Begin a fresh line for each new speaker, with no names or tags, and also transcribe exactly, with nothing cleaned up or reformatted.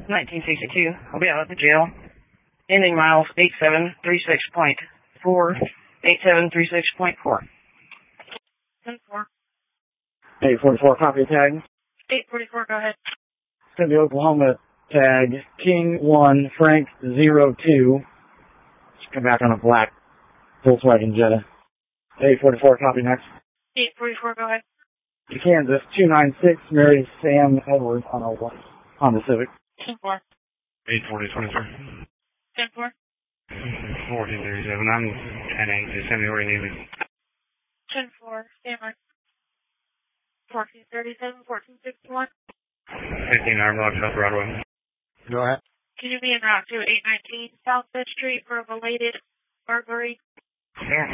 nineteen sixty-two. I'll be out at the jail. Ending miles eight seven three six point four, eight seven three six point four.
ten four.
eight forty-four, copy tag.
eight forty-four, go ahead.
It's going to be Oklahoma tag King one, Frank zero two. Just come back on a black Volkswagen Jetta. eight forty-four, copy next.
eight forty-four, go ahead.
Kansas two nine six, Mary Sam Edwards on a on the Civic.
ten four.
eight forty, twenty-three.
ten four.
fourteen thirty-seven, I'm ten eight, just send me where you need me.
ten four, stand by. fourteen thirty-seven, fourteen sixty-one.
fifteen hour block, South Broadway.
Go ahead.
Can you be en route to eight nineteen South Fifth Street for a belated burglary?
Sure.